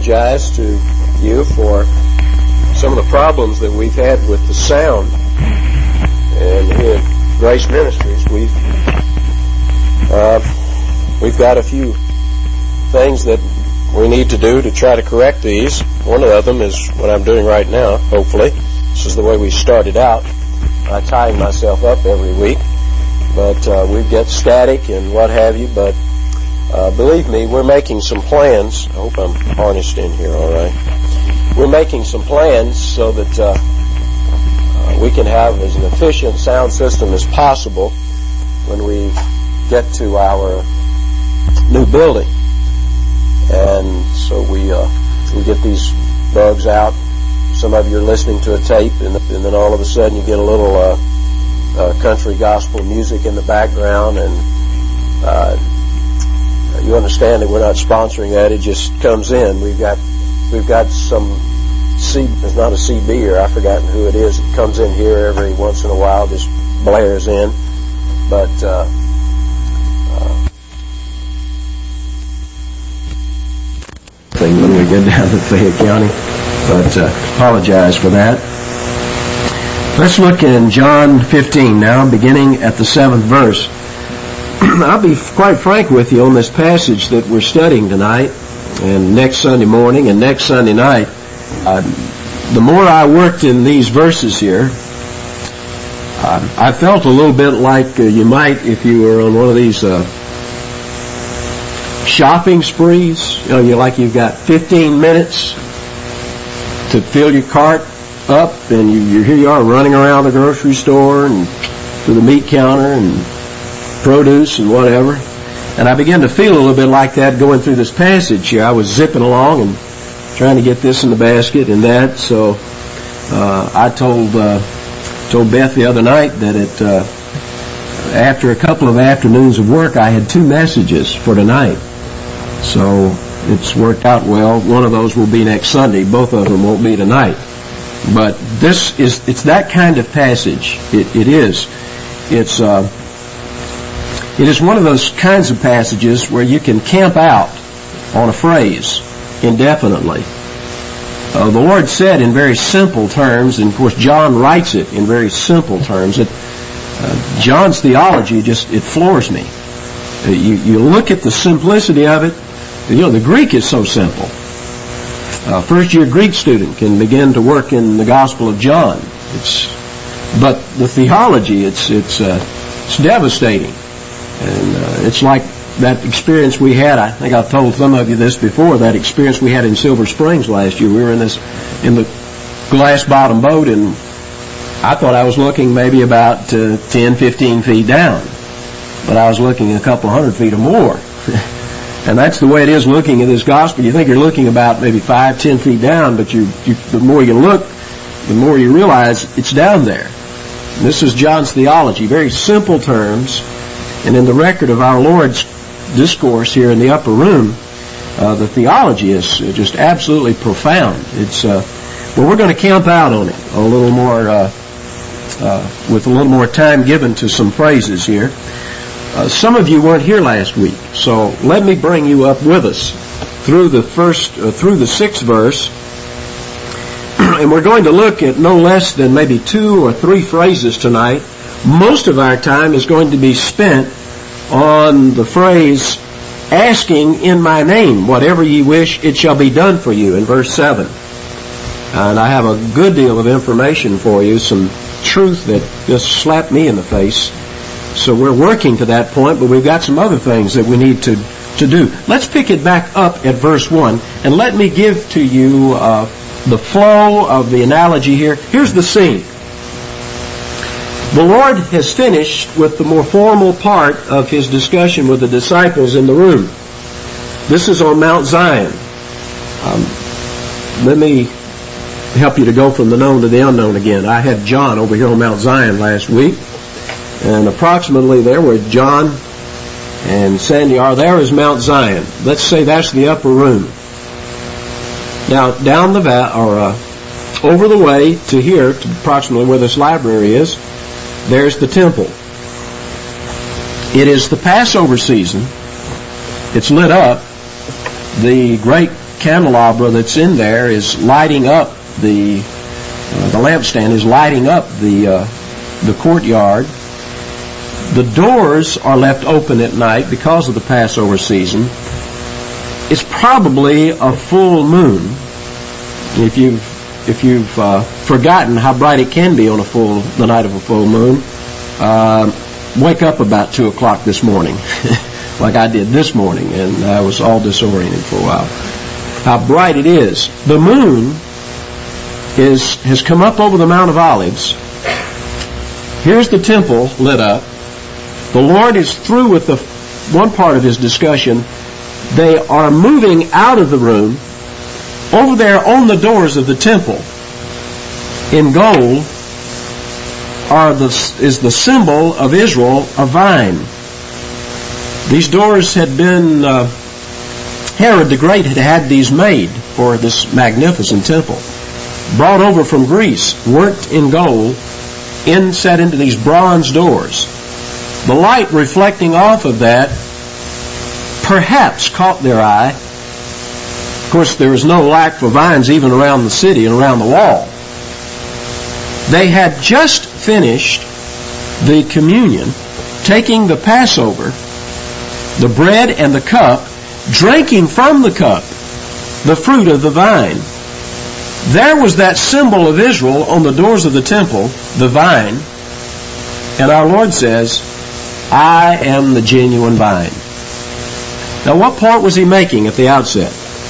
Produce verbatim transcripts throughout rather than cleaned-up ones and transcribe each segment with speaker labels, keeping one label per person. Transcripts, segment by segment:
Speaker 1: apologize to you for some of the problems that we've had with the sound. And here at Grace Ministries, we've uh, we've got a few things that we need to do to try to correct these. One of them is what I'm doing right now, hopefully. This is the way we started out, by tying myself up every week. But uh, we get static and what have you. But uh, believe me, we're making some plans. I hope I'm harnessed in here all right. We're making some plans so that uh, uh, we can have as an efficient sound system as possible when we get to our new building. And so we uh, we get these bugs out. Some of you are listening to a tape, and, and then all of a sudden you get a little uh, uh, country gospel music in the background, and uh, you understand that we're not sponsoring that. It just comes in. We've got we've got some C. It's not a C B, or I've forgotten who it is. It comes in here every once in a while, just blares in, but. Uh, uh, Thing when we get down to Fayette County, but uh, apologize for that. Let's look in John fifteen now, beginning at the seventh verse. I'll be quite frank with you on this passage that we're studying tonight, and next Sunday morning and next Sunday night. Uh, the more I worked in these verses here, uh, I felt a little bit like uh, you might if you were on one of these uh, shopping sprees. You know, you like you've got fifteen minutes to fill your cart up, and you, you here you are running around the grocery store and to the meat counter and produce and whatever. And I began to feel a little bit like that going through this passage here. I was zipping along and trying to get this in the basket and that. So uh, I told uh, told Beth the other night that it uh, after a couple of afternoons of work, I had two messages for tonight. So it's worked out well. One of those will be next Sunday. Both of them won't be tonight. But this is, it's that kind of passage. It, it is. It's, uh, it is one of those kinds of passages where you can camp out on a phrase indefinitely. Uh, the Lord said in very simple terms, and of course John writes it in very simple terms. It, uh, John's theology just, it floors me. Uh, you, you look at the simplicity of it. You know, the Greek is so simple. A first-year Greek student can begin to work in the Gospel of John. It's, but the theology, it's it's uh, it's devastating, and uh, it's like that experience we had. I think I've told some of you this before. That experience we had in Silver Springs last year. We were in this in the glass-bottom boat, and I thought I was looking maybe about uh, ten, fifteen feet down, but I was looking a couple hundred feet or more. And that's the way it is looking at this gospel. You think you're looking about maybe five, ten feet down, but you, you, the more you look, the more you realize it's down there. And this is John's theology, very simple terms. And in the record of our Lord's discourse here in the upper room, uh, the theology is just absolutely profound. It's uh, well, we're going to camp out on it a little more, uh, uh, with a little more time given to some phrases here. Uh, some of you weren't here last week, so let me bring you up with us through the first, uh, through the sixth verse, and we're going to look at no less than maybe two or three phrases tonight. Most of our time is going to be spent on the phrase, asking in my name, whatever ye wish, it shall be done for you, in verse seven. And I have a good deal of information for you, some truth that just slapped me in the face. So we're working to that point, but we've got some other things that we need to, to do. Let's pick it back up at verse one, and let me give to you uh, the flow of the analogy here. Here's the scene. The Lord has finished with the more formal part of His discussion with the disciples in the room. This is on Mount Zion. Um, let me help you to go from the known to the unknown again. I had John over here on Mount Zion last week. And approximately there where John and Sandy are, there is Mount Zion. Let's say that's the upper room. Now, down the va- or uh, over the way to here, to approximately where this library is, there's the temple. It is the Passover season. It's lit up. The great candelabra that's in there is lighting up the uh, the lampstand is lighting up the uh, the courtyard. The doors are left open at night because of the Passover season. It's probably a full moon. If you've if you've uh, forgotten how bright it can be on a full the night of a full moon, uh, wake up about two o'clock this morning, like I did this morning, and I was all disoriented for a while. How bright it is! The moon is has come up over the Mount of Olives. Here's the temple lit up. The Lord is through with the one part of His discussion. They are moving out of the room. Over there on the doors of the temple, in gold, are the, is the symbol of Israel, a vine. These doors had been, uh, Herod the Great had had these made for this magnificent temple. Brought over from Greece, worked in gold, inset into these bronze doors. The light reflecting off of that perhaps caught their eye. Of course, there was no lack for vines even around the city and around the wall. They had just finished the communion, taking the Passover, the bread and the cup, drinking from the cup the fruit of the vine. There was that symbol of Israel on the doors of the temple, the vine, and our Lord says, I am the genuine vine. Now, what point was He making at the outset?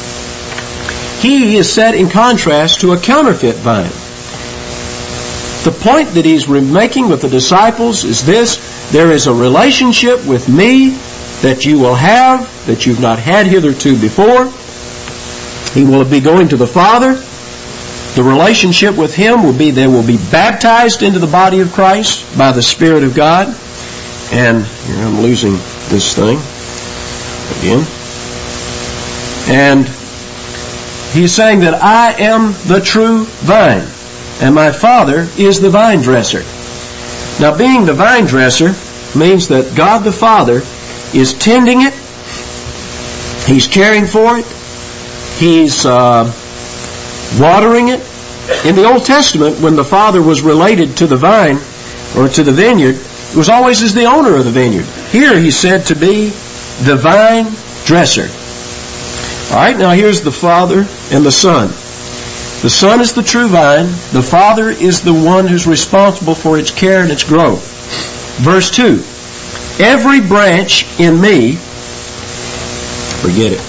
Speaker 1: He is set in contrast to a counterfeit vine. The point that He's making with the disciples is this: there is a relationship with Me that you will have, that you've not had hitherto before. He will be going to the Father. The relationship with Him will be they will be baptized into the body of Christ by the Spirit of God. And here I'm losing this thing again. And He's saying that I am the true vine, and my Father is the vine dresser. Now, being the vine dresser means that God the Father is tending it. He's caring for it. He's uh, watering it. In the Old Testament, when the Father was related to the vine or to the vineyard, it was always as the owner of the vineyard. Here He's said to be the vine dresser. All right, now here's the Father and the Son. The Son is the true vine. The Father is the one who's responsible for its care and its growth. Verse two. Every branch in Me, forget it.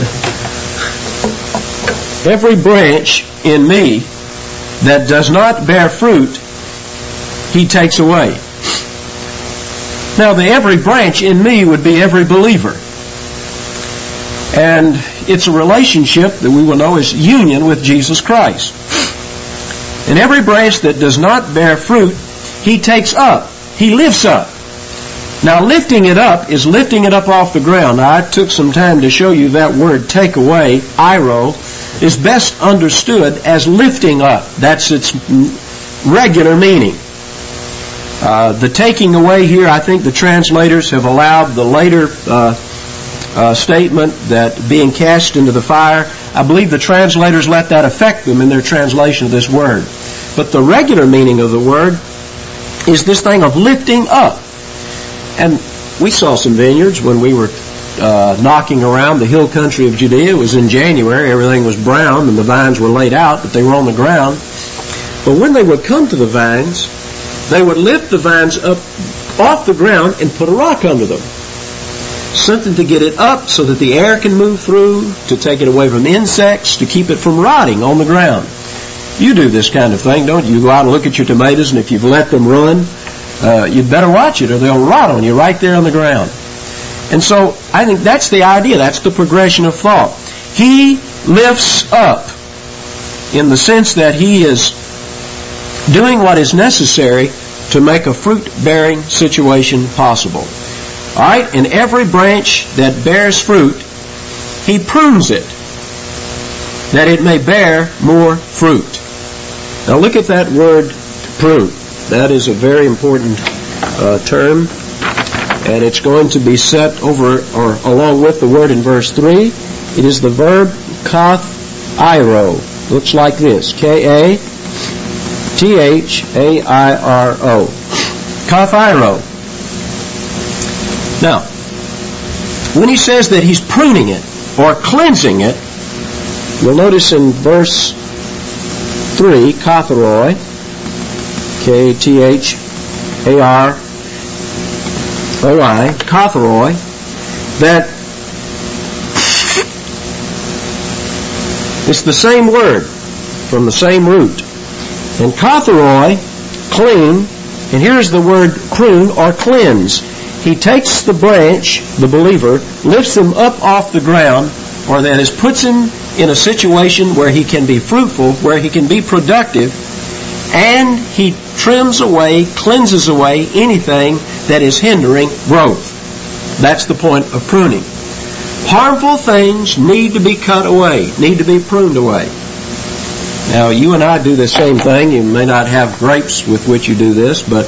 Speaker 1: Every branch in Me that does not bear fruit, He takes away. Now, the every branch in Me would be every believer. And it's a relationship that we will know as union with Jesus Christ. And every branch that does not bear fruit, He takes up. He lifts up. Now, lifting it up is lifting it up off the ground. Now, I took some time to show you that word, take away, iro, is best understood as lifting up. That's its regular meaning. Uh, the taking away here, I think the translators have allowed the later uh, uh, statement that being cast into the fire. I believe the translators let that affect them in their translation of this word. But the regular meaning of the word is this thing of lifting up. And we saw some vineyards when we were uh, knocking around the hill country of Judea. It was in January. Everything was brown and the vines were laid out, but they were on the ground. But when they would come to the vines, they would lift the vines up off the ground and put a rock under them. Something to get it up so that the air can move through, to take it away from insects, to keep it from rotting on the ground. You do this kind of thing, don't you? You go out and look at your tomatoes, and if you've let them run, uh, you'd better watch it or they'll rot on you right there on the ground. And so I think that's the idea. That's the progression of thought. He lifts up in the sense that He is doing what is necessary to make a fruit-bearing situation possible. All right? In every branch that bears fruit, He prunes it, that it may bear more fruit. Now look at that word, prune. That is a very important uh, term, and it's going to be set over or along with the word in verse three. It is the verb Kathiro. Looks like this. K A T H A I R O. Kathiro. Now, when he says that he's pruning it or cleansing it, you'll notice in verse three, katharoi, K A T H A R O I, katharoi, that it's the same word from the same root. And katharoi, clean, and here's the word prune or cleanse. He takes the branch, the believer, lifts him up off the ground, or that is puts him in a situation where he can be fruitful, where he can be productive, and he trims away, cleanses away anything that is hindering growth. That's the point of pruning. Harmful things need to be cut away, need to be pruned away. Now, you and I do the same thing. You may not have grapes with which you do this, but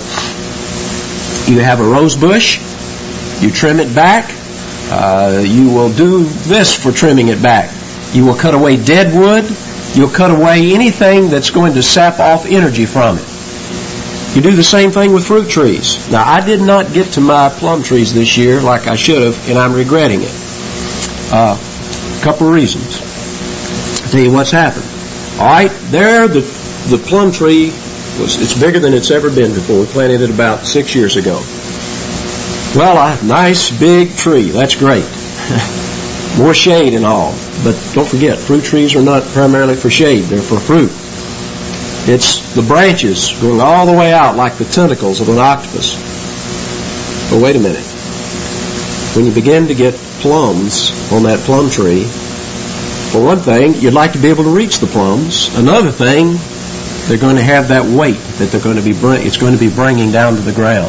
Speaker 1: you have a rose bush, you trim it back. Uh, you will do this for trimming it back. You will cut away dead wood. You'll cut away anything that's going to sap off energy from it. You do the same thing with fruit trees. Now, I did not get to my plum trees this year like I should have, and I'm regretting it. A uh, couple of reasons. I'll tell you what's happened. All right, there the the plum tree was it's bigger than it's ever been before. We planted it about six years ago. Well, a nice big tree. That's great. More shade and all. But don't forget, fruit trees are not primarily for shade. They're for fruit. It's the branches going all the way out like the tentacles of an octopus. But wait a minute. When you begin to get plums on that plum tree, for one thing, you'd like to be able to reach the plums. Another thing, they're going to have that weight that they're going to be bring, it's going to be bringing down to the ground.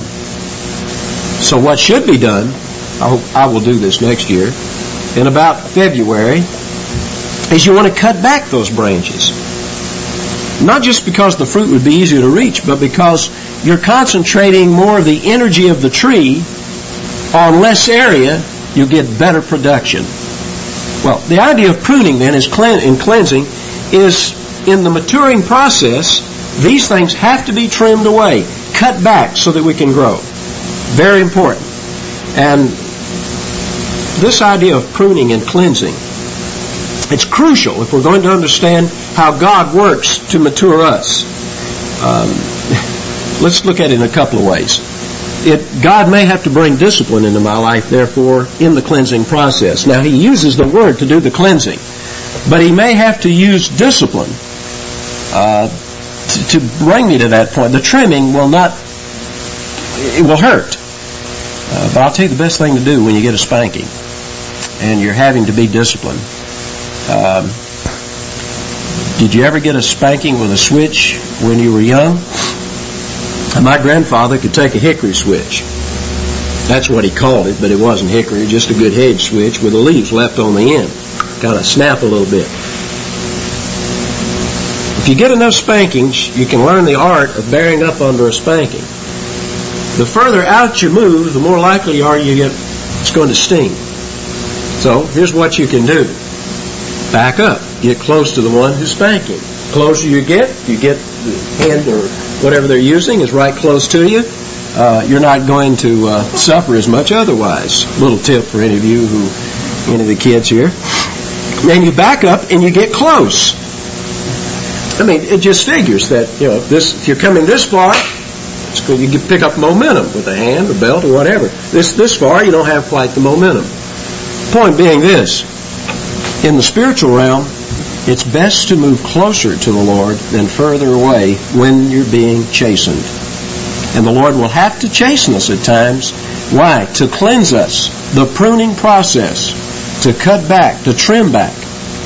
Speaker 1: So what should be done, I hope I will do this next year, in about February, is you want to cut back those branches. Not just because the fruit would be easier to reach, but because you're concentrating more of the energy of the tree on less area, you'll get better production. Well, the idea of pruning then is clean, in cleansing is in the maturing process, these things have to be trimmed away, cut back so that we can grow. Very important. And this idea of pruning and cleansing, it's crucial if we're going to understand how God works to mature us. Um, let's look at it in a couple of ways. It, God may have to bring discipline into my life, therefore, in the cleansing process. Now, He uses the Word to do the cleansing, but He may have to use discipline uh, to, to bring me to that point. The trimming will not, it will hurt. Uh, but I'll tell you the best thing to do when you get a spanking and you're having to be disciplined. Um, did you ever get a spanking with a switch when you were young? My grandfather could take a hickory switch. That's what he called it, but it wasn't hickory, just a good hedge switch with the leaves left on the end. Kind of snap a little bit. If you get enough spankings, you can learn the art of bearing up under a spanking. The further out you move, the more likely you are you get it's going to sting. So here's what you can do. Back up. Get close to the one who's spanking. The closer you get, you get the hand or whatever they're using is right close to you. Uh, you're not going to uh, suffer as much otherwise. Little tip for any of you who, any of the kids here. Then you back up and you get close. I mean, it just figures that, you know, this, if you're coming this far, it's good, you can pick up momentum with a hand or belt or whatever. This, this far, you don't have quite the momentum. Point being this, in the spiritual realm, it's best to move closer to the Lord than further away when you're being chastened. And the Lord will have to chasten us at times. Why? To cleanse us. The pruning process. To cut back. To trim back.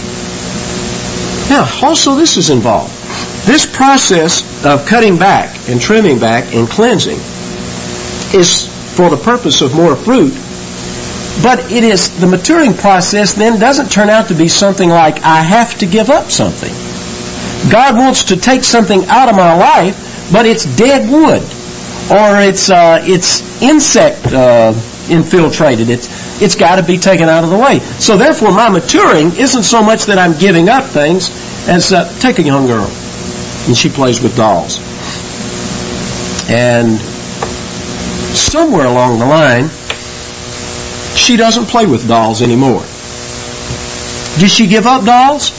Speaker 1: Now, also this is involved. This process of cutting back and trimming back and cleansing is for the purpose of more fruit. But it is, the maturing process then doesn't turn out to be something like I have to give up something. God wants to take something out of my life, but it's dead wood. Or it's uh, it's insect uh, infiltrated. It's It's got to be taken out of the way. So therefore, my maturing isn't so much that I'm giving up things as uh, take a young girl, and she plays with dolls. And somewhere along the line, she doesn't play with dolls anymore. Did she give up dolls?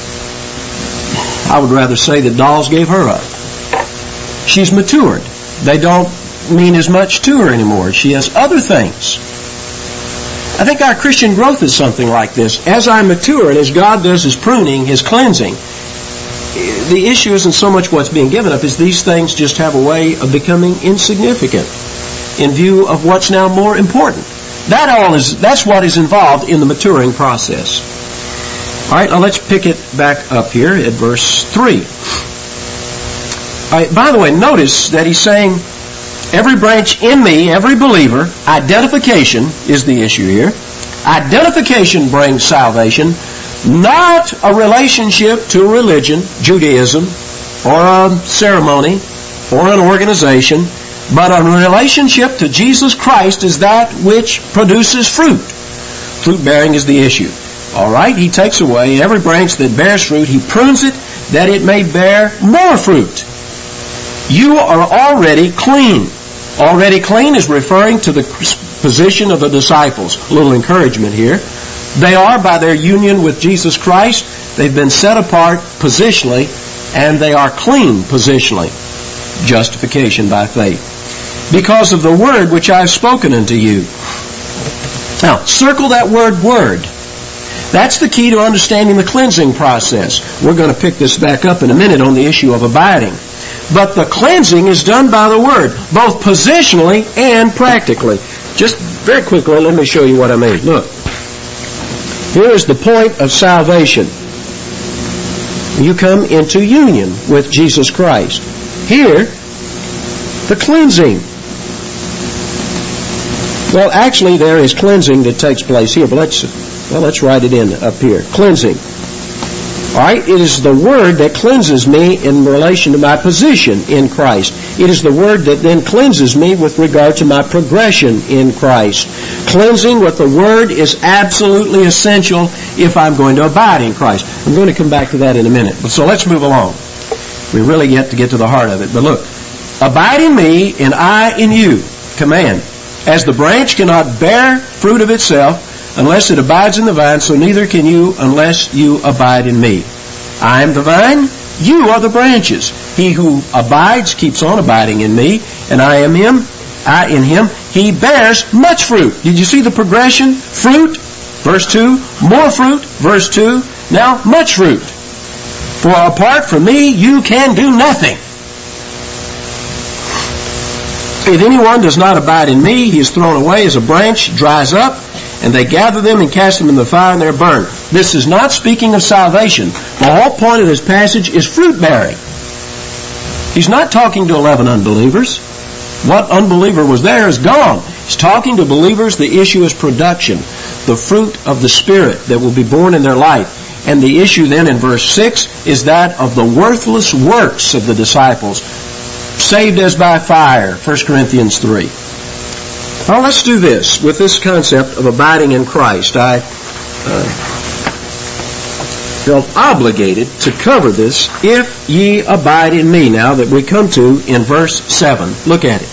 Speaker 1: I would rather say that dolls gave her up. She's matured. They don't mean as much to her anymore. She has other things. I think our Christian growth is something like this. As I mature and as God does His pruning, His cleansing, the issue isn't so much what's being given up as these things just have a way of becoming insignificant in view of what's now more important. That all is, that's what is involved in the maturing process. All right, now let's pick it back up here at verse three. All right, by the way, notice that he's saying, every branch in me, every believer, identification is the issue here. Identification brings salvation, not a relationship to a religion, Judaism, or a ceremony, or an organization, but a relationship to Jesus Christ is that which produces fruit. Fruit bearing is the issue. All right, he takes away every branch that bears fruit. He prunes it that it may bear more fruit. You are already clean. Already clean is referring to the position of the disciples. A little encouragement here. They are, by their union with Jesus Christ, they've been set apart positionally, and they are clean positionally. Justification by faith. Because of the word which I have spoken unto you. Now, circle that word, word. That's the key to understanding the cleansing process. We're going to pick this back up in a minute on the issue of abiding. But the cleansing is done by the Word, both positionally and practically. Just very quickly, let me show you what I mean. Look. Here is the point of salvation. You come into union with Jesus Christ. Here, the cleansing. Well, actually, there is cleansing that takes place here, but let's, well, let's write it in up here. Cleansing. All right, it is the Word that cleanses me in relation to my position in Christ. It is the Word that then cleanses me with regard to my progression in Christ. Cleansing with the Word is absolutely essential if I'm going to abide in Christ. I'm going to come back to that in a minute. So let's move along. We really get to get to the heart of it. But look, abide in me and I in you. Command. As the branch cannot bear fruit of itself unless it abides in the vine, so neither can you unless you abide in me. I am the vine, you are the branches. He who abides keeps on abiding in me, and I am him, I in him. He bears much fruit. Did you see the progression? Fruit, verse two. More fruit, verse two. Now, much fruit. For apart from me, you can do nothing. If anyone does not abide in me, he is thrown away as a branch, dries up, and they gather them and cast them in the fire, and they're burned. This is not speaking of salvation. The whole point of this passage is fruit-bearing. He's not talking to eleven unbelievers. What unbeliever was there is gone. He's talking to believers. The issue is production, the fruit of the Spirit that will be born in their life. And the issue then in verse six is that of the worthless works of the disciples, saved as by fire, First Corinthians three. Now let's do this with this concept of abiding in Christ. I uh, felt obligated to cover this. If ye abide in me, now that we come to in verse seven. Look at it.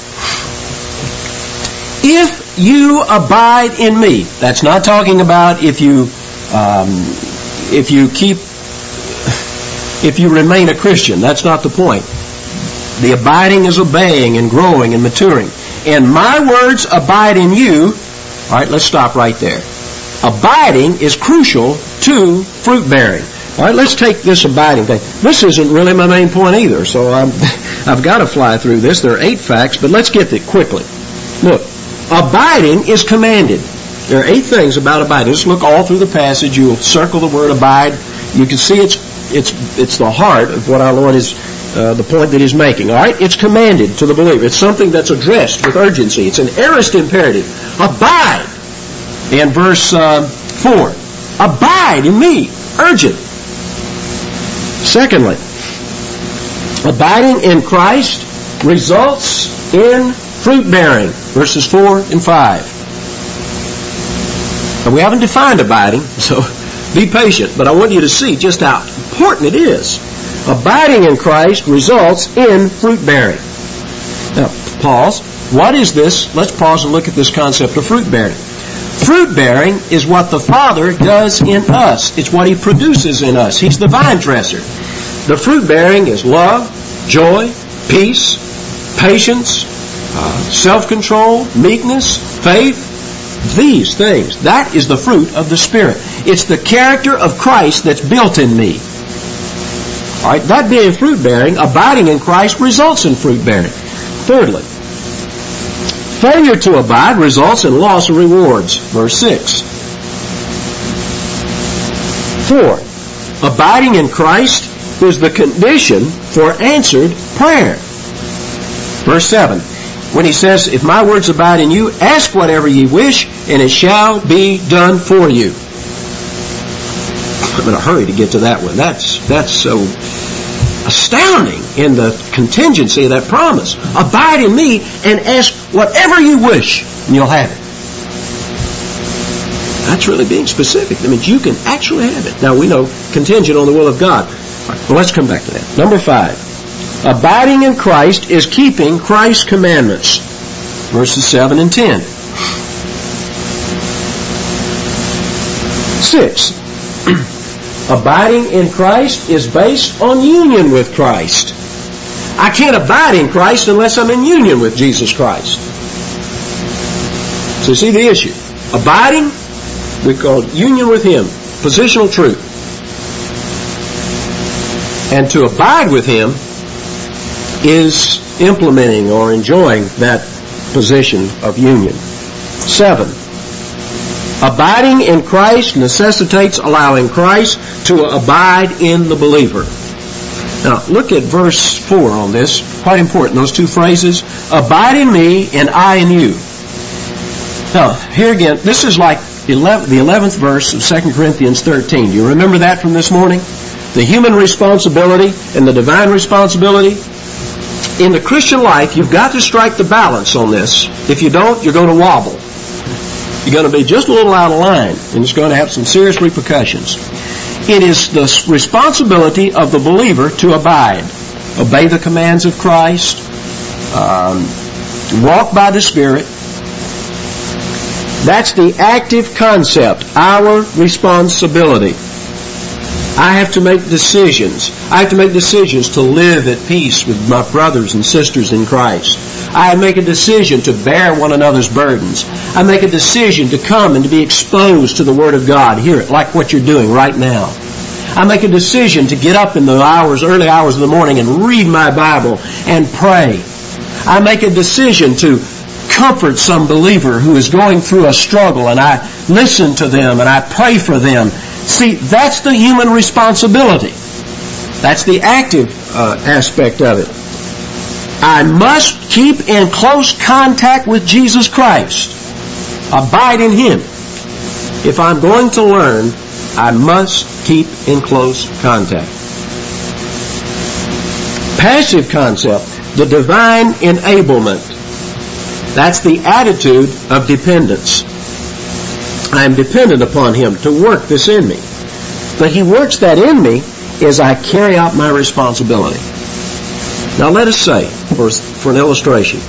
Speaker 1: If you abide in me. That's not talking about if you um, if you keep if you remain a Christian. That's not the point. The abiding is obeying and growing and maturing. And my words abide in you. All right, let's stop right there. Abiding is crucial to fruit bearing. All right, let's take this abiding thing. This isn't really my main point either, so I'm, I've got to fly through this. There are eight facts, but let's get it quickly. Look, abiding is commanded. There are eight things about abiding. Just look all through the passage. You'll circle the word abide. You can see it's it's it's the heart of what our Lord is. Uh, the point that he's making. All right? It's commanded to the believer. It's something that's addressed with urgency. It's an aorist imperative. Abide. In verse uh, four. Abide in me. Urgent. Secondly, abiding in Christ results in fruit bearing. Verses four and five. And we haven't defined abiding, so be patient. But I want you to see just how important it is. Abiding in Christ results in fruit bearing. Now, pause. What is this? Let's pause and look at this concept of fruit bearing. Fruit bearing is what the Father does in us. It's what He produces in us. He's the vine dresser. The fruit bearing is love, joy, peace, patience, uh, self-control, meekness, faith. These things. That is the fruit of the Spirit. It's the character of Christ that's built in me. All right, that being fruit bearing, abiding in Christ results in fruit bearing. Thirdly, failure to abide results in loss of rewards. Verse six. Four, abiding in Christ is the condition for answered prayer. Verse seven, when he says, if my words abide in you, ask whatever ye wish, and it shall be done for you. I'm in a hurry to get to that one. That's, that's so astounding in the contingency of that promise. Abide in me and ask whatever you wish, and you'll have it. That's really being specific. That means you can actually have it. Now, we know contingent on the will of God. All right, well, let's come back to that. Number five. Abiding in Christ is keeping Christ's commandments. Verses seven and ten. Six. Abiding in Christ is based on union with Christ. I can't abide in Christ unless I'm in union with Jesus Christ. So see the issue. Abiding, we call union with Him. Positional truth. And to abide with Him is implementing or enjoying that position of union. Seven. Abiding in Christ necessitates allowing Christ to abide in the believer. Now, look at verse four on this. Quite important, those two phrases. Abide in me and I in you. Now, here again, this is like the eleventh verse of Second Corinthians thirteen. Do you remember that from this morning? The human responsibility and the divine responsibility. In the Christian life, you've got to strike the balance on this. If you don't, you're going to wobble. You're going to be just a little out of line, and it's going to have some serious repercussions. It is the responsibility of the believer to abide, obey the commands of Christ, um, walk by the Spirit. That's the active concept, our responsibility. I have to make decisions. I have to make decisions to live at peace with my brothers and sisters in Christ. I make a decision to bear one another's burdens. I make a decision to come and to be exposed to the Word of God. Hear it, like what you're doing right now. I make a decision to get up in the hours, early hours of the morning and read my Bible and pray. I make a decision to comfort some believer who is going through a struggle, and I listen to them and I pray for them. See, that's the human responsibility. That's the active uh, aspect of it. I must keep in close contact with Jesus Christ. Abide in Him. If I'm going to learn, I must keep in close contact. Passive concept, the divine enablement. That's the attitude of dependence. I am dependent upon Him to work this in me. But He works that in me as I carry out my responsibility. Now let us say, for, for an illustration,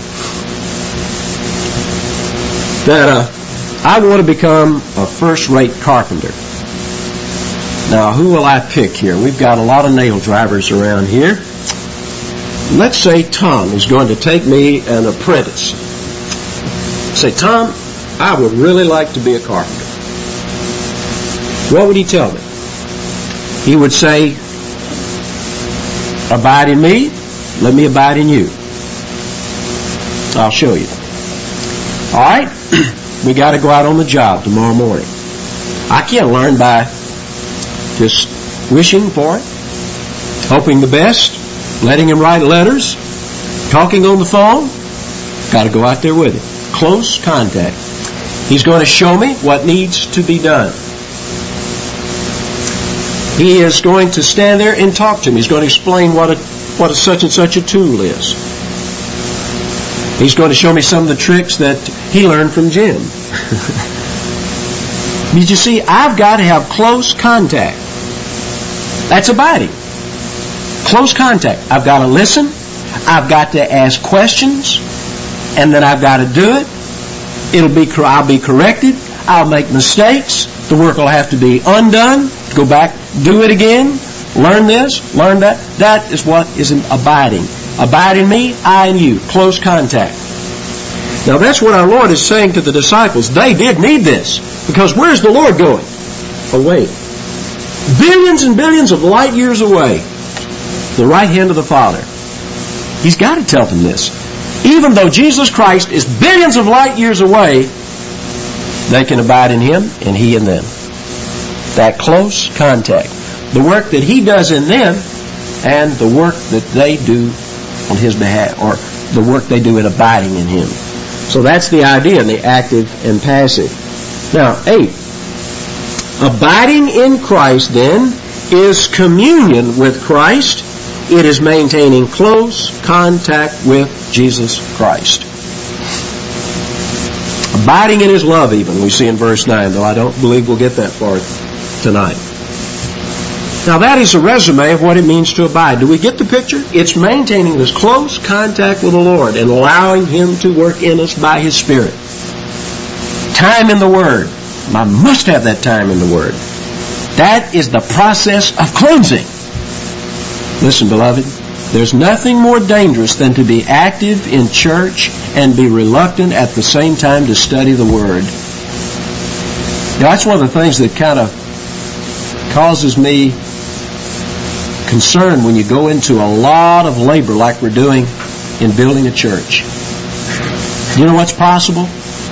Speaker 1: that uh, I want to become a first-rate carpenter. Now, who will I pick here? We've got a lot of nail drivers around here. Let's say Tom is going to take me an apprentice. Say, Tom, I would really like to be a carpenter. What would he tell me? He would say, abide in me, let me abide in you. I'll show you. All right? We got to go out on the job tomorrow morning. I can't learn by just wishing for it, hoping the best, letting him write letters, talking on the phone. Got to go out there with him. Close contact. He's going to show me what needs to be done. He is going to stand there and talk to me. He's going to explain what a, what a such and such a tool is. He's going to show me some of the tricks that he learned from Jim. But you see, I've got to have close contact. That's abiding. Close contact. I've got to listen. I've got to ask questions. And then I've got to do it. It'll be, I'll be corrected. I'll make mistakes. The work will have to be undone. Go back, do it again. Learn this, learn that. That is what is abiding. Abide in me, I in you. Close contact. Now that's what our Lord is saying to the disciples. They did need this. Because where's the Lord going? Away. Billions and billions of light years away. The right hand of the Father. He's got to tell them this. Even though Jesus Christ is billions of light years away, they can abide in Him and He in them. That close contact. The work that He does in them and the work that they do on His behalf, or the work they do in abiding in Him. So that's the idea in the active and passive. Now, eight. Abiding in Christ, then, is communion with Christ. It is maintaining close contact with Jesus Christ. Abiding in His love, even, we see in verse nine, though I don't believe we'll get that far tonight. Now, that is a resume of what it means to abide. Do we get the picture? It's maintaining this close contact with the Lord and allowing Him to work in us by His Spirit. Time in the Word. I must have that time in the Word. That is the process of cleansing. Listen, beloved, there's nothing more dangerous than to be active in church and be reluctant at the same time to study the Word. Now, that's one of the things that kind of causes me concern when you go into a lot of labor like we're doing in building a church. You know what's possible?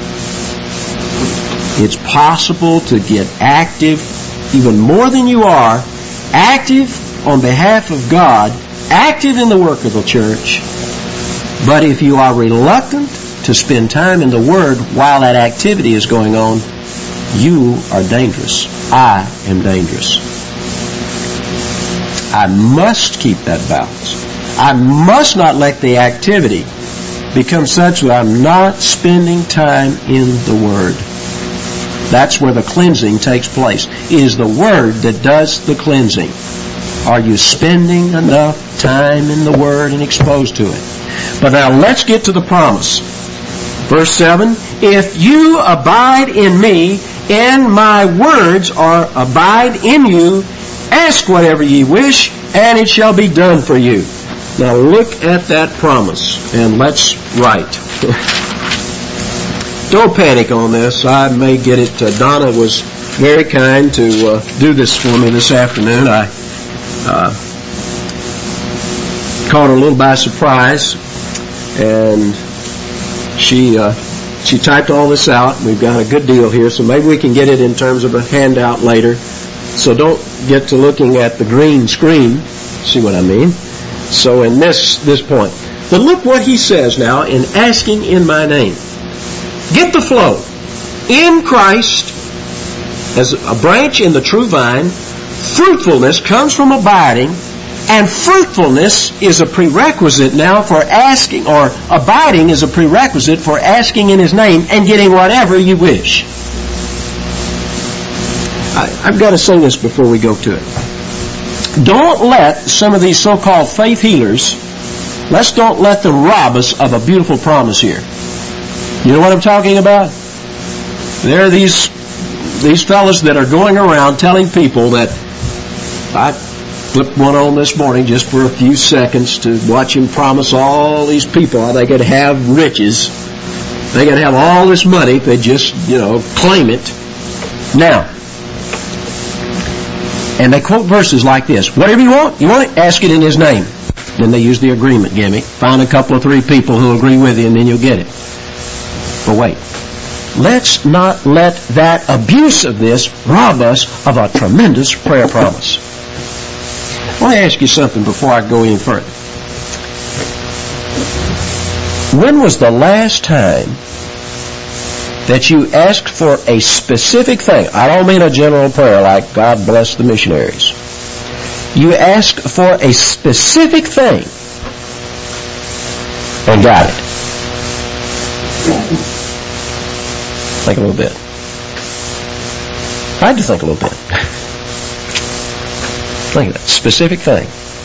Speaker 1: It's possible to get active even more than you are, active on behalf of God, active in the work of the church. But if you are reluctant to spend time in the Word while that activity is going on, you are dangerous. I am dangerous. I must keep that balance. I must not let the activity become such that I'm not spending time in the Word. That's where the cleansing takes place. It is the Word that does the cleansing. Are you spending enough time in the Word and exposed to it? But now let's get to the promise. Verse seven, if you abide in me, and my words are abide in you, ask whatever ye wish, and it shall be done for you. Now look at that promise, and let's write. Don't panic on this. I may get it. Uh, Donna was very kind to uh, do this for me this afternoon. I uh, caught her a little by surprise, and she uh, she typed all this out. We've got a good deal here, so maybe we can get it in terms of a handout later. So don't get to looking at the green screen. See what I mean? So in this this point. But look what he says now in asking in my name. Get the flow. In Christ, as a branch in the true vine, fruitfulness comes from abiding, and fruitfulness is a prerequisite now for asking, or abiding is a prerequisite for asking in His name and getting whatever you wish. I, I've got to say this before we go to it. Don't let some of these so-called faith healers, let's don't let them rob us of a beautiful promise here. You know what I'm talking about? There are these these fellas that are going around telling people that, I flipped one on this morning just for a few seconds to watch him promise all these people how they could have riches. They could have all this money if they just, you know, claim it. Now, and they quote verses like this. Whatever you want, you want it, ask it in His name. Then they use the agreement gimmick. Find a couple or three people who agree with you and then you'll get it. But wait, let's not let that abuse of this rob us of a tremendous prayer promise. I want to ask you something before I go any further. When was the last time that you asked for a specific thing? I don't mean a general prayer like God bless the missionaries. You asked for a specific thing and got it. Think a little bit. I had to think a little bit. Think of that specific thing.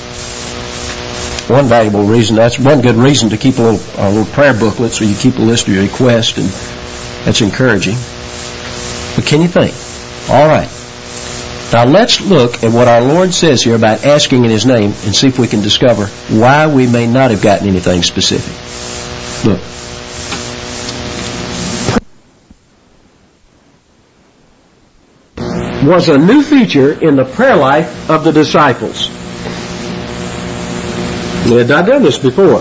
Speaker 1: One valuable reason, that's one good reason to keep a little, a little prayer booklet, so you keep a list of your requests, and that's encouraging. But can you think? All right. Now let's look at what our Lord says here about asking in His name and see if we can discover why we may not have gotten anything specific. Look. Was a new feature in the prayer life of the disciples. They had not done this before.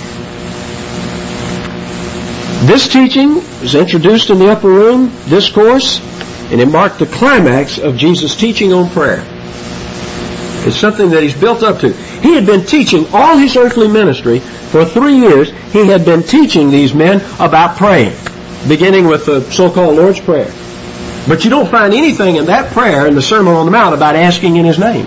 Speaker 1: This teaching was introduced in the upper room discourse, and it marked the climax of Jesus' teaching on prayer. It's something that He's built up to. He had been teaching all His earthly ministry for three years. He had been teaching these men about praying, beginning with the so-called Lord's Prayer. But you don't find anything in that prayer in the Sermon on the Mount about asking in His name.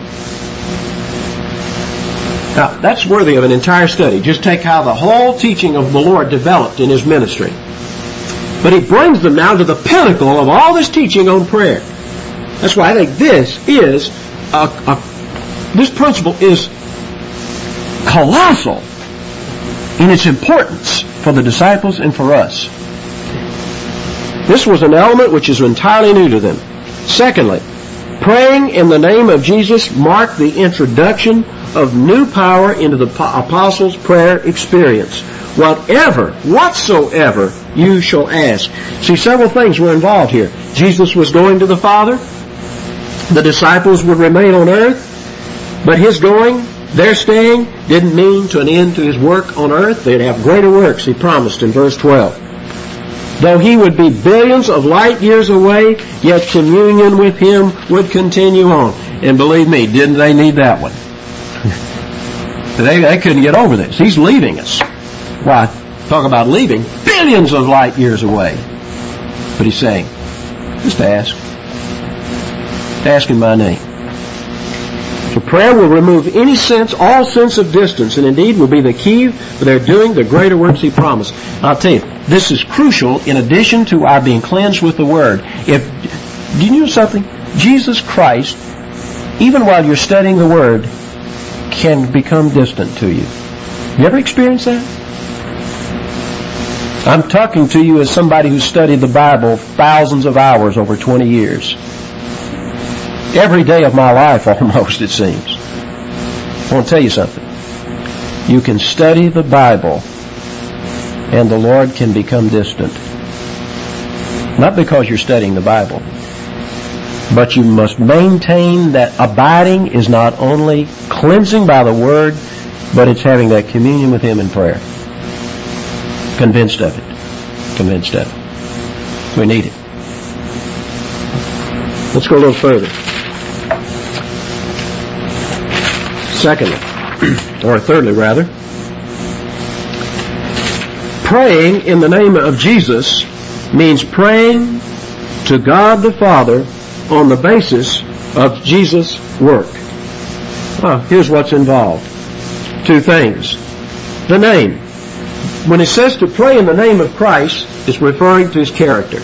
Speaker 1: Now, that's worthy of an entire study. Just take how the whole teaching of the Lord developed in His ministry. But He brings them now to the pinnacle of all this teaching on prayer. That's why I think this is a, a this principle is colossal in its importance for the disciples and for us. This was an element which is entirely new to them. Secondly, praying in the name of Jesus marked the introduction of new power into the apostles' prayer experience. Whatever, whatsoever you shall ask. See, several things were involved here. Jesus was going to the Father. The disciples would remain on earth. But His going, their staying, didn't mean to an end to His work on earth. They'd have greater works, He promised in verse twelve. Though He would be billions of light years away, yet communion with Him would continue on. And believe me, didn't they need that one? they, they couldn't get over this. He's leaving us. Why, talk about leaving, billions of light years away. But He's saying, just ask. Ask in my name. So prayer will remove any sense, all sense of distance, and indeed will be the key for their doing the greater works He promised. I'll tell you, this is crucial in addition to our being cleansed with the Word. If, do you know something? Jesus Christ, even while you're studying the Word, can become distant to you. You ever experienced that? I'm talking to you as somebody who studied the Bible thousands of hours over twenty years. Every day of my life, almost, it seems. I want to tell you something. You can study the Bible, and the Lord can become distant. Not because you're studying the Bible, but you must maintain that abiding is not only cleansing by the Word, but it's having that communion with Him in prayer. Convinced of it. Convinced of it. We need it. Let's go a little further. Secondly, or thirdly rather, praying in the name of Jesus means praying to God the Father on the basis of Jesus' work. Well, here's what's involved. Two things. The name. When it says to pray in the name of Christ, it's referring to His character,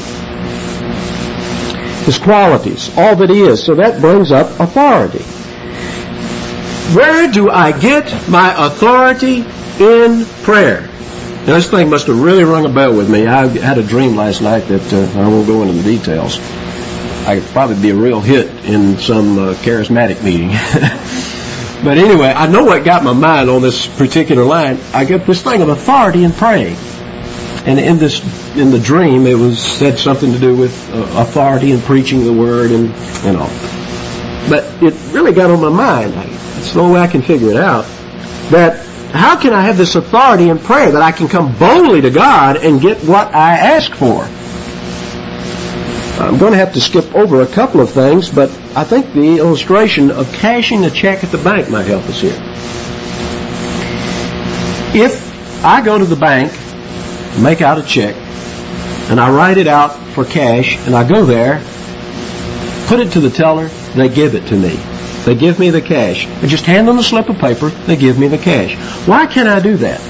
Speaker 1: His qualities, all that He is. So that brings up authority. Where do I get my authority in prayer? Now, this thing must have really rung a bell with me. I had a dream last night that uh, I won't go into the details. I could probably be a real hit in some uh, charismatic meeting. But anyway, I know what got my mind on this particular line. I get this thing of authority in praying. And in this, in the dream, it was said something to do with uh, authority in preaching the Word and, and all. But it really got on my mind. It's the only way I can figure it out. That how can I have this authority in prayer that I can come boldly to God and get what I ask for? I'm going to have to skip over a couple of things, but I think the illustration of cashing a check at the bank might help us here. If I go to the bank, make out a check, and I write it out for cash, and I go there, put it to the teller, they give it to me. They give me the cash. I just hand them a slip of paper, they give me the cash. Why can I do that?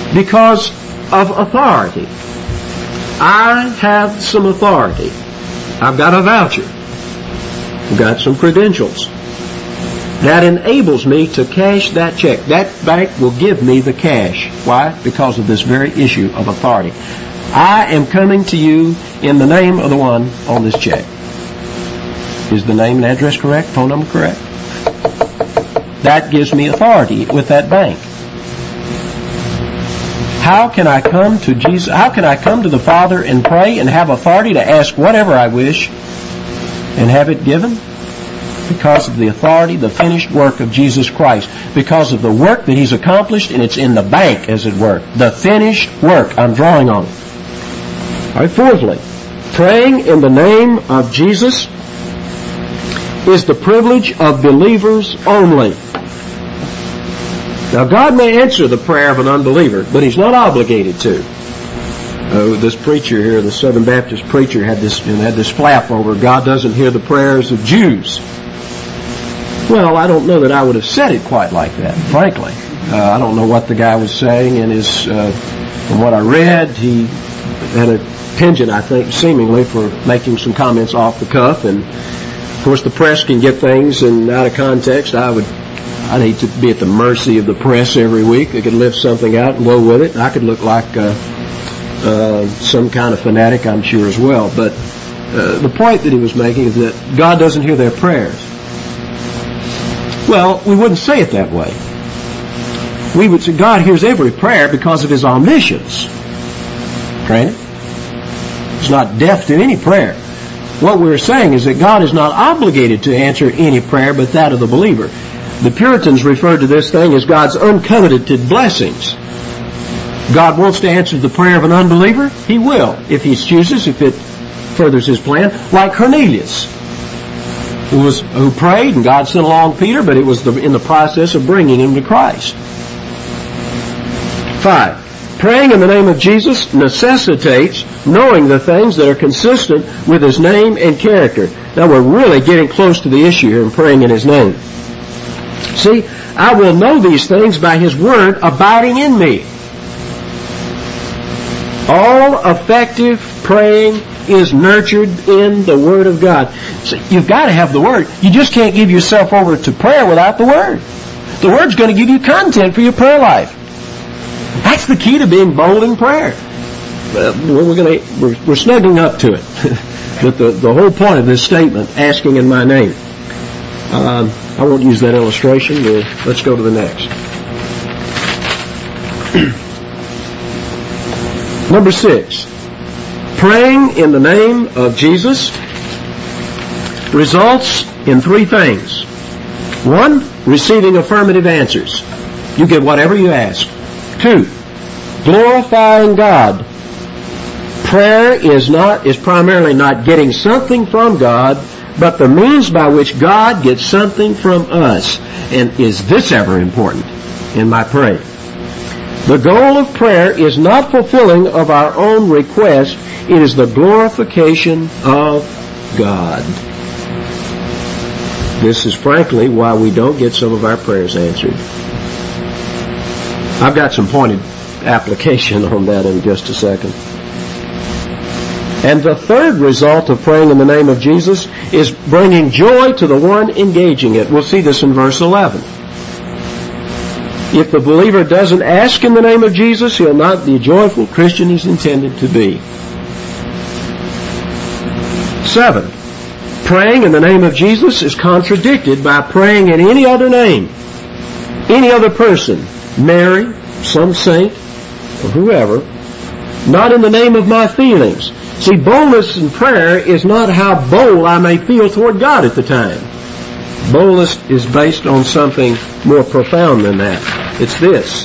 Speaker 1: Because of authority. I have some authority. I've got a voucher. I've got some credentials. That enables me to cash that check. That bank will give me the cash. Why? Because of this very issue of authority. I am coming to you in the name of the one on this check. Is the name and address correct? Phone number correct? That gives me authority with that bank. How can I come to Jesus? How can I come to the Father and pray and have authority to ask whatever I wish and have it given? Because of the authority, the finished work of Jesus Christ. Because of the work that He's accomplished, and it's in the bank, as it were. The finished work. I'm drawing on it. All right, fourthly, praying in the name of Jesus is the privilege of believers only. Now, God may answer the prayer of an unbeliever, but He's not obligated to. Uh, this preacher here, the Southern Baptist preacher, had this had this flap over, God doesn't hear the prayers of Jews. Well, I don't know that I would have said it quite like that, frankly. Uh, I don't know what the guy was saying, and his, uh, from what I read, he had a penchant, I think, seemingly for making some comments off the cuff, and of course the press can get things and out of context. I would, I'd hate to be at the mercy of the press every week. They could lift something out and go with it. I could look like uh, uh, some kind of fanatic, I'm sure, as well. But uh, the point that he was making is that God doesn't hear their prayers. Well, we wouldn't say it that way. We would say God hears every prayer because of His omniscience. Granted, He's not deaf to any prayer. What we're saying is that God is not obligated to answer any prayer but that of the believer. The Puritans referred to this thing as God's uncoveted blessings. God wants to answer the prayer of an unbeliever. He will, if He chooses, if it furthers His plan. Like Cornelius, who was who prayed, and God sent along Peter, but it was the, in the process of bringing him to Christ. Five, praying in the name of Jesus necessitates knowing the things that are consistent with His name and character. Now we're really getting close to the issue here in praying in His name. See, I will know these things by His Word abiding in me. All effective praying is nurtured in the Word of God. So you've got to have the Word. You just can't give yourself over to prayer without the Word. The Word's going to give you content for your prayer life. That's the key to being bold in prayer. Uh, we're, going to, we're, we're snuggling up to it. But the, the whole point of this statement, asking in my name, um, I won't use that illustration. We'll, let's go to the next. Number six. Praying in the name of Jesus results in three things. One, receiving affirmative answers. You get whatever you ask. Two, glorifying God. Prayer is not is primarily not getting something from God, but the means by which God gets something from us. And is this ever important in my praying? The goal of prayer is not fulfilling of our own request. It is the glorification of God. This is frankly why we don't get some of our prayers answered. I've got some pointed application on that in just a second. And the third result of praying in the name of Jesus is bringing joy to the one engaging it. We'll see this in verse eleven. If the believer doesn't ask in the name of Jesus, he'll not be a joyful Christian he's intended to be. Seven, praying in the name of Jesus is contradicted by praying in any other name, any other person, Mary, some saint, or whoever, not in the name of my feelings. See, boldness in prayer is not how bold I may feel toward God at the time. Boldness is based on something more profound than that. It's this.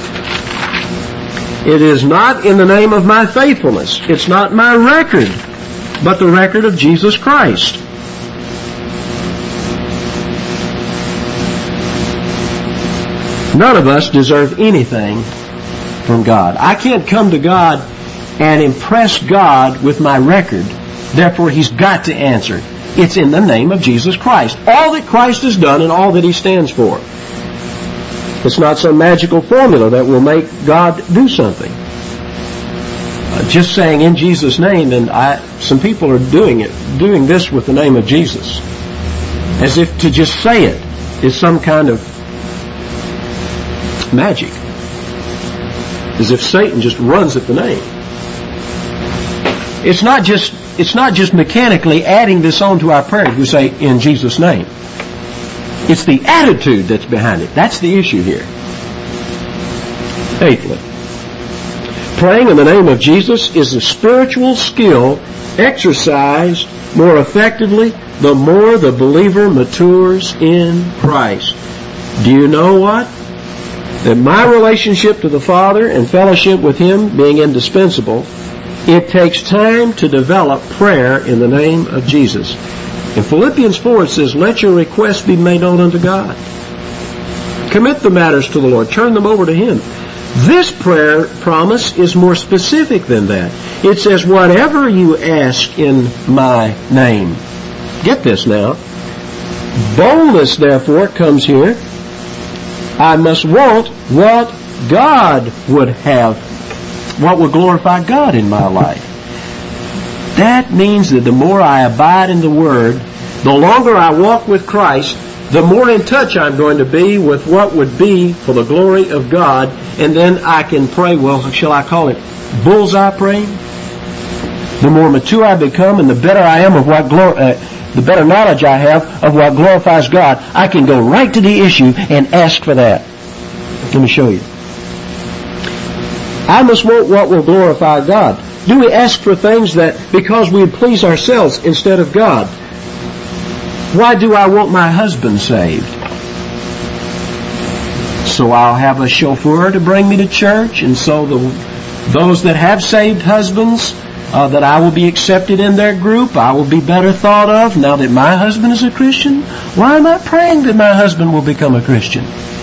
Speaker 1: It is not in the name of my faithfulness. It's not my record, but the record of Jesus Christ. None of us deserve anything from God. I can't come to God and impress God with my record. Therefore, He's got to answer. It's in the name of Jesus Christ. All that Christ has done and all that He stands for. It's not some magical formula that will make God do something. uh, just saying in Jesus' name, and I, some people are doing it, doing this with the name of Jesus, as if to just say it is some kind of magic, as if Satan just runs at the name. It's not just it's not just mechanically adding this on to our prayers. We say in Jesus' name. It's the attitude that's behind it. That's the issue here. Eighthly, praying in the name of Jesus is a spiritual skill exercised more effectively the more the believer matures in Christ. Do you know what? That my relationship to the Father and fellowship with Him being indispensable, it takes time to develop prayer in the name of Jesus. In Philippians four it says, let your requests be made known unto God. Commit the matters to the Lord. Turn them over to Him. This prayer promise is more specific than that. It says, whatever you ask in my name. Get this now. Boldness, therefore, comes here. I must want what God would have, what would glorify God in my life. That means that the more I abide in the Word, the longer I walk with Christ, the more in touch I'm going to be with what would be for the glory of God, and then I can pray, well, shall I call it bullseye praying? The more mature I become and the better I am of what glor- uh, the better knowledge I have of what glorifies God, I can go right to the issue and ask for that. Let me show you. I must want what will glorify God. Do we ask for things that because we please ourselves instead of God? Why do I want my husband saved? So I'll have a chauffeur to bring me to church, and so the, those that have saved husbands, uh, that I will be accepted in their group, I will be better thought of now that my husband is a Christian. Why am I praying that my husband will become a Christian?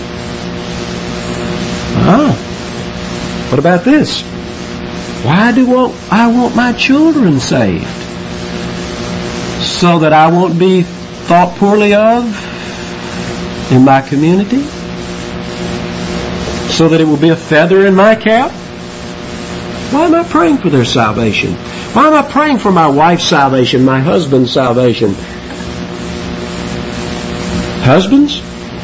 Speaker 1: Ah, what about this? Why do I want my children saved? So that I won't be thought poorly of in my community? So that it will be a feather in my cap? Why am I praying for their salvation? Why am I praying for my wife's salvation, my husband's salvation? Husbands?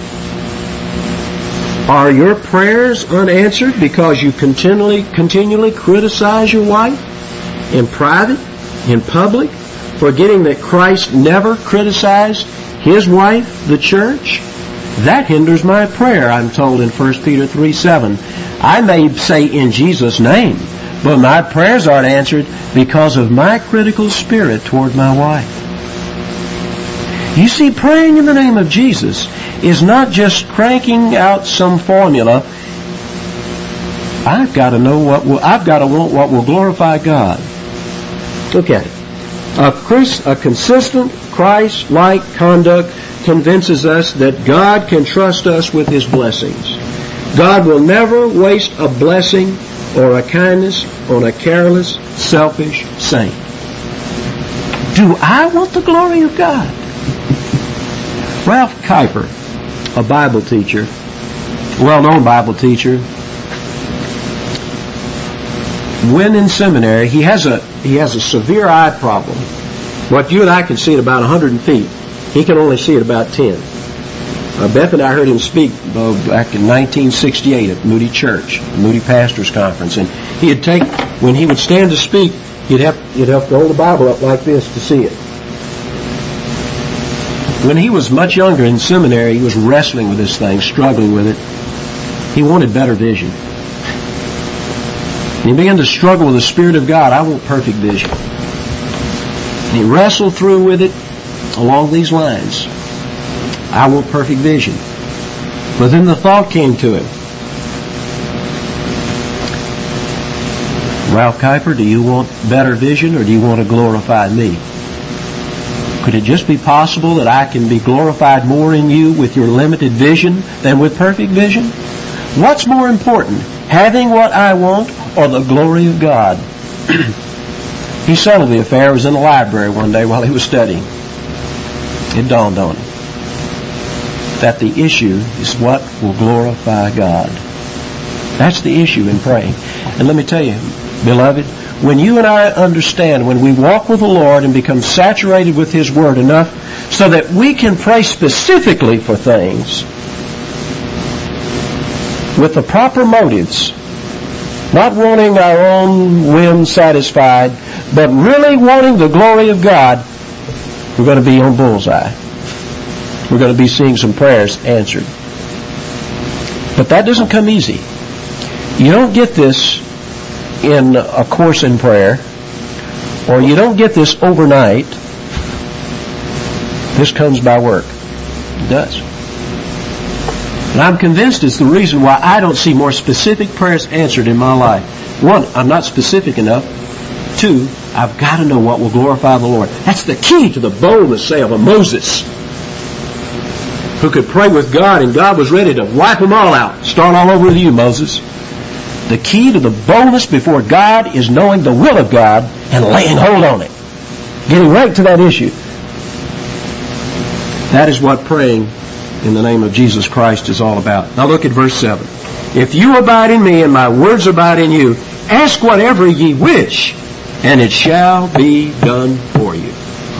Speaker 1: Are your prayers unanswered because you continually, continually criticize your wife in private, in public, forgetting that Christ never criticized His wife, the church? That hinders my prayer, I'm told in First Peter three seven. I may say in Jesus' name, but my prayers aren't answered because of my critical spirit toward my wife. You see, praying in the name of Jesus is not just cranking out some formula. I've got to know what will, I've got to want what will glorify God. Look at it. A, Christ, a consistent Christ-like conduct convinces us that God can trust us with His blessings. God will never waste a blessing or a kindness on a careless, selfish saint. Do I want the glory of God? Ralph Kuyper, a Bible teacher, well-known Bible teacher, when in seminary, he has a he has a severe eye problem. What you and I can see at about one hundred feet, he can only see at about ten. Uh, Beth and I heard him speak uh, back in nineteen sixty-eight at Moody Church, Moody Pastors Conference, and he'd take when he would stand to speak, he'd have he'd have to hold the Bible up like this to see it. When he was much younger in seminary, he was wrestling with this thing, struggling with it. He wanted better vision. And he began to struggle with the Spirit of God. I want perfect vision. And he wrestled through with it along these lines. I want perfect vision. But then the thought came to him. Ralph Kuyper, do you want better vision or do you want to glorify me? Could it just be possible that I can be glorified more in you with your limited vision than with perfect vision? What's more important, having what I want or the glory of God? He settled the affair. He was in the library one day while he was studying. It dawned on him that the issue is what will glorify God. That's the issue in praying. And let me tell you, beloved, when you and I understand, when we walk with the Lord and become saturated with His Word enough so that we can pray specifically for things with the proper motives, not wanting our own whims satisfied, but really wanting the glory of God, we're going to be on bullseye. We're going to be seeing some prayers answered. But that doesn't come easy. You don't get this in a course in prayer, or you don't get this overnight. This comes by work. It does. And I'm convinced it's the reason why I don't see more specific prayers answered in my life. One, I'm not specific enough. Two, I've got to know what will glorify the Lord. That's the key to the boldness, say, of a Moses, who could pray with God, and God was ready to wipe them all out. Start all over with you, Moses. The key to the boldness before God is knowing the will of God and laying hold on it. Getting right to that issue. That is what praying in the name of Jesus Christ is all about. Now look at verse seven. If you abide in me and my words abide in you, ask whatever ye wish, and it shall be done for you.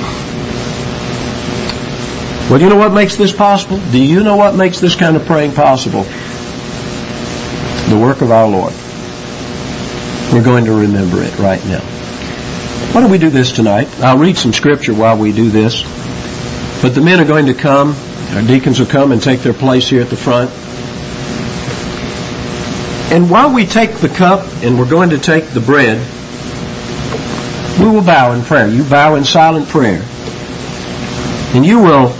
Speaker 1: Well, do you know what makes this possible? Do you know what makes this kind of praying possible? The work of our Lord. We're going to remember it right now. Why don't we do this tonight? I'll read some scripture while we do this. But the men are going to come. Our deacons will come and take their place here at the front. And while we take the cup and we're going to take the bread, we will bow in prayer. You bow in silent prayer. And you will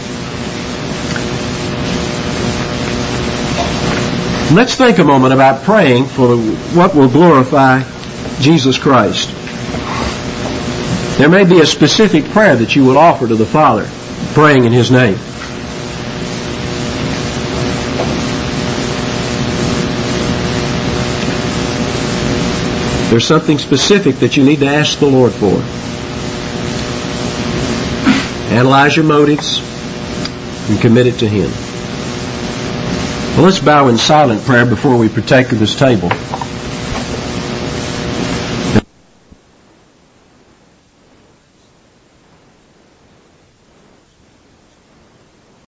Speaker 1: let's think a moment about praying for what will glorify Jesus Christ. There may be a specific prayer that you will offer to the Father, praying in His name. There's something specific that you need to ask the Lord for. Analyze your motives and commit it to Him. Well, let's bow in silent prayer before we partake of this table.